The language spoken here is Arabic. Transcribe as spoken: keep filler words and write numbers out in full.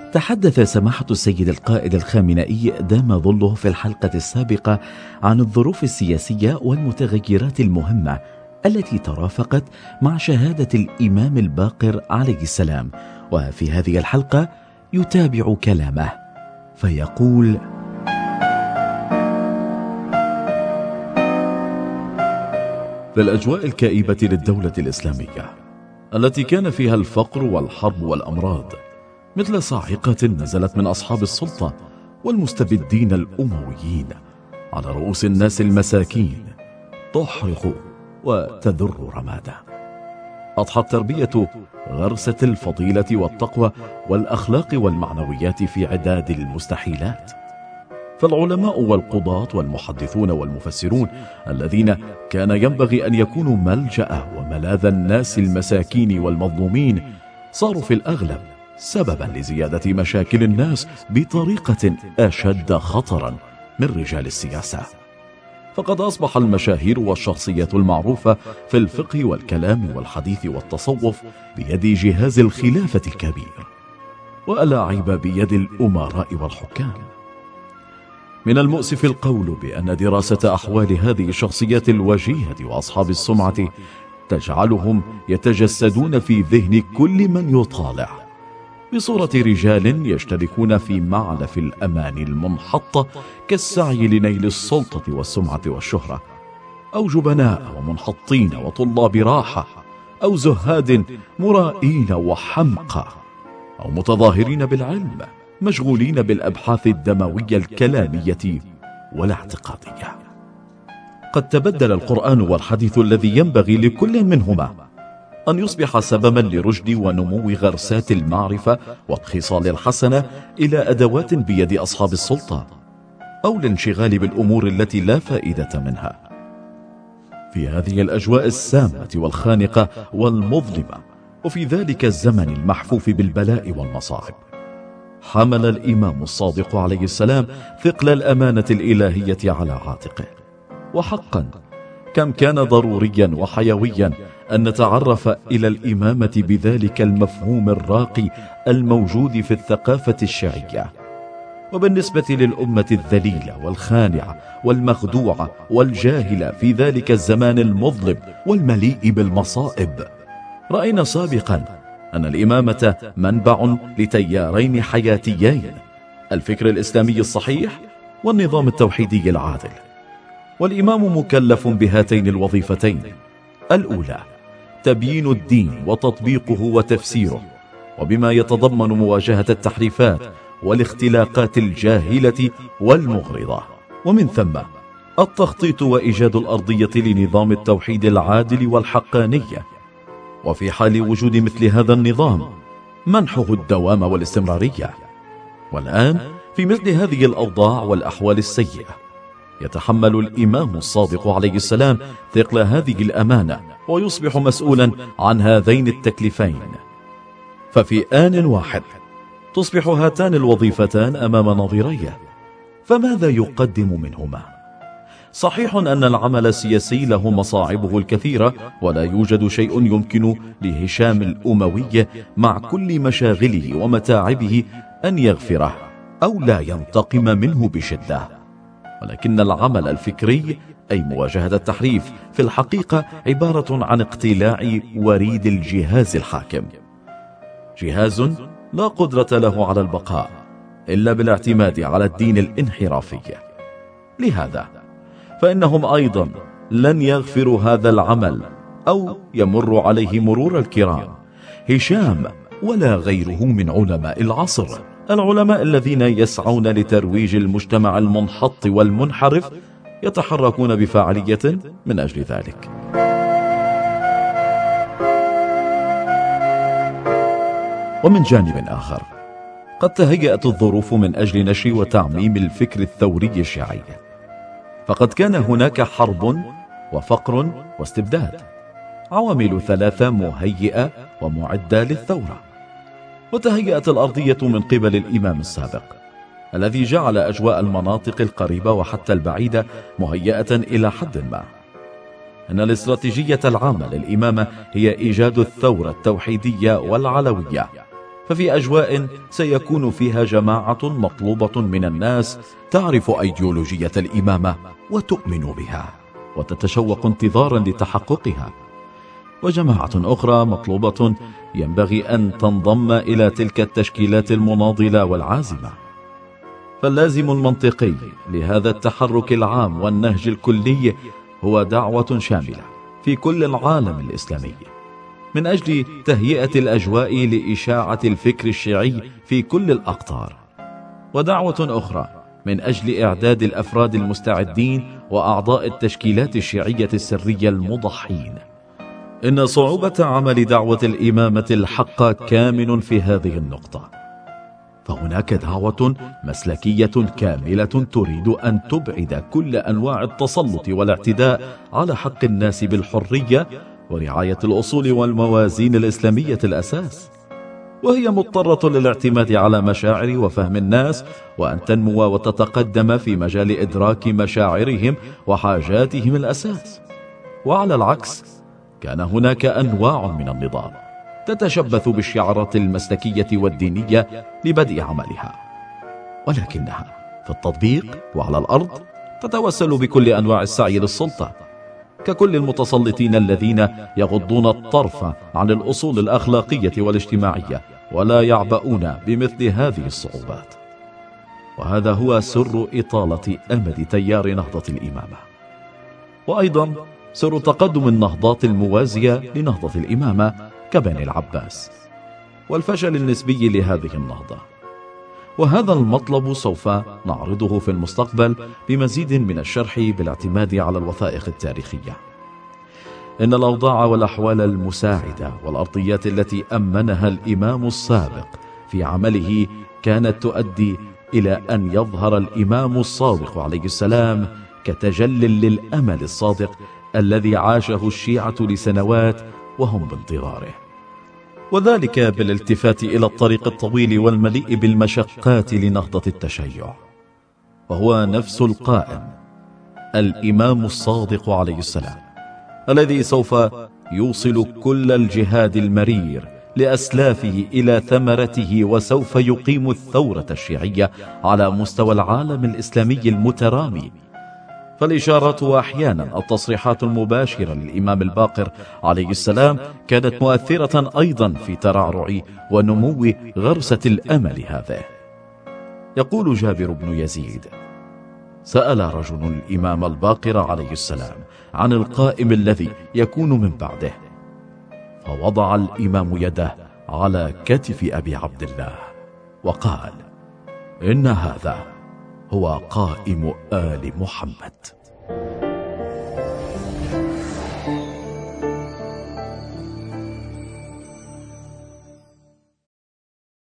تحدث سماحة السيد القائد الخامنئي دام ظله في الحلقة السابقة عن الظروف السياسية والمتغيرات المهمة التي ترافقت مع شهادة الإمام الباقر عليه السلام، وفي هذه الحلقة يتابع كلامه فيقول: في الأجواء الكئيبة للدولة الإسلامية التي كان فيها الفقر والحرب والأمراض مثل صاعقة نزلت من أصحاب السلطة والمستبدين الأمويين على رؤوس الناس المساكين تحرق وتذر رمادا، أضحت التربية غرسة الفضيلة والتقوى والأخلاق والمعنويات في عداد المستحيلات. فالعلماء والقضاة والمحدثون والمفسرون الذين كان ينبغي أن يكونوا ملجأ وملاذ الناس المساكين والمظلومين صاروا في الأغلب سببا لزيادة مشاكل الناس بطريقة أشد خطرا من رجال السياسة. فقد أصبح المشاهير والشخصيات المعروفة في الفقه والكلام والحديث والتصوف بيد جهاز الخلافة الكبير، وألاعب بيد الأمراء والحكام. من المؤسف القول بأن دراسة أحوال هذه الشخصيات الوجيهة وأصحاب السمعة تجعلهم يتجسدون في ذهن كل من يطالع بصورة رجال يشتركون في معلف الأمان المنحطة كالسعي لنيل السلطة والسمعة والشهرة، أو جبناء ومنحطين وطلاب راحة، أو زهاد مرائين وحمقى، أو متظاهرين بالعلم مشغولين بالأبحاث الدموية الكلامية والاعتقادية. قد تبدل القرآن والحديث الذي ينبغي لكل منهما أن يصبح سببا لرشد ونمو غرسات المعرفة والخصال الحسنة إلى أدوات بيد أصحاب السلطة، أو الانشغال بالأمور التي لا فائدة منها. في هذه الأجواء السامة والخانقة والمظلمة، وفي ذلك الزمن المحفوف بالبلاء والمصاعب، حمل الإمام الصادق عليه السلام ثقل الأمانة الإلهية على عاتقه. وحقا كم كان ضروريا وحيويا أن نتعرف إلى الإمامة بذلك المفهوم الراقي الموجود في الثقافة الشيعية. وبالنسبة للأمة الذليلة والخانعة والمخدوعة والجاهلة في ذلك الزمان المظلم والمليء بالمصائب، رأينا سابقا أن الإمامة منبع لتيارين حياتيين: الفكر الإسلامي الصحيح والنظام التوحيدي العادل. والإمام مكلف بهاتين الوظيفتين: الأولى تبيين الدين وتطبيقه وتفسيره، وبما يتضمن مواجهة التحريفات والاختلاقات الجاهلة والمغرضة، ومن ثم التخطيط وإيجاد الأرضية لنظام التوحيد العادل والحقانية، وفي حال وجود مثل هذا النظام منحه الدوام والاستمرارية. والآن في مثل هذه الأوضاع والأحوال السيئة يتحمل الإمام الصادق عليه السلام ثقل هذه الأمانة، ويصبح مسؤولا عن هذين التكليفين. ففي آن واحد تصبح هاتان الوظيفتان أمام نظيريه، فماذا يقدم منهما؟ صحيح أن العمل السياسي له مصاعبه الكثيرة، ولا يوجد شيء يمكن لهشام الأموي مع كل مشاغله ومتاعبه أن يغفره أو لا ينتقم منه بشدة. ولكن العمل الفكري، أي مواجهة التحريف، في الحقيقة عبارة عن اقتلاع وريد الجهاز الحاكم، جهاز لا قدرة له على البقاء إلا بالاعتماد على الدين الانحرافي. لهذا فإنهم أيضا لن يغفروا هذا العمل أو يمر عليه مرور الكرام هشام ولا غيره من علماء العصر، العلماء الذين يسعون لترويج المجتمع المنحط والمنحرف، يتحركون بفاعلية من أجل ذلك. ومن جانب آخر قد تهيأت الظروف من أجل نشر وتعميم الفكر الثوري الشيعي، فقد كان هناك حرب وفقر واستبداد، عوامل ثلاثة مهيئة ومعدة للثورة. وتهيأت الأرضية من قبل الإمام السابق الذي جعل أجواء المناطق القريبة وحتى البعيدة مهيئة إلى حد ما. أن الاستراتيجية العامة للإمامة هي إيجاد الثورة التوحيدية والعلوية، ففي أجواء سيكون فيها جماعة مطلوبة من الناس تعرف أيديولوجية الإمامة وتؤمن بها وتتشوق انتظارا لتحققها، وجماعة أخرى مطلوبة ينبغي أن تنضم إلى تلك التشكيلات المناضلة والعازمة. فاللازم المنطقي لهذا التحرك العام والنهج الكلي هو دعوة شاملة في كل العالم الإسلامي من أجل تهيئة الأجواء لإشاعة الفكر الشيعي في كل الأقطار، ودعوة أخرى من أجل إعداد الأفراد المستعدين وأعضاء التشكيلات الشيعية السرية المضحين. إن صعوبة عمل دعوة الإمامة الحق كامن في هذه النقطة، فهناك دعوة مسلكية كاملة تريد أن تبعد كل أنواع التسلط والاعتداء على حق الناس بالحرية ورعاية الأصول والموازين الإسلامية الأساس، وهي مضطرة للاعتماد على مشاعر وفهم الناس وأن تنمو وتتقدم في مجال إدراك مشاعرهم وحاجاتهم الأساس. وعلى العكس كان هناك أنواع من النضال تتشبث بالشعارات المسلكية والدينية لبدء عملها، ولكنها في التطبيق وعلى الأرض تتوسل بكل أنواع السعي للسلطة، ككل المتسلطين الذين يغضون الطرف عن الأصول الأخلاقية والاجتماعية ولا يعبؤون بمثل هذه الصعوبات. وهذا هو سر إطالة أمد تيار نهضة الإمامة، وأيضا سر تقدم النهضات الموازية لنهضة الإمامة كبني العباس والفشل النسبي لهذه النهضة. وهذا المطلب سوف نعرضه في المستقبل بمزيد من الشرح بالاعتماد على الوثائق التاريخية. إن الأوضاع والأحوال المساعدة والأرضيات التي أمنها الإمام السابق في عمله كانت تؤدي إلى أن يظهر الإمام الصادق عليه السلام كتجل للأمل الصادق الذي عاشه الشيعة لسنوات وهم بانتظاره، وذلك بالالتفات إلى الطريق الطويل والمليء بالمشقات لنهضة التشيع، وهو نفس القائم الإمام الصادق عليه السلام الذي سوف يوصل كل الجهاد المرير لأسلافه إلى ثمرته، وسوف يقيم الثورة الشيعية على مستوى العالم الإسلامي المترامي. فالإشارات وأحيانا التصريحات المباشرة للإمام الباقر عليه السلام كانت مؤثرة أيضا في ترعرع ونمو غرسة الأمل هذا. يقول جابر بن يزيد: سأل رجل الإمام الباقر عليه السلام عن القائم الذي يكون من بعده، فوضع الإمام يده على كتف أبي عبد الله وقال: إن هذا هو قائم آل محمد.